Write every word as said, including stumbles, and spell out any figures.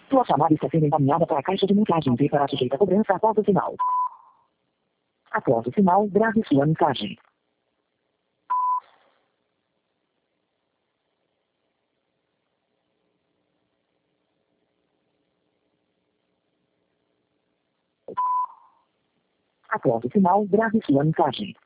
Sua chamada está sendo encaminhada para a caixa de mensagens e para sujeita a cobrança após o sinal. Após o sinal, grave sua mensagem. Após o sinal, grave sua mensagem.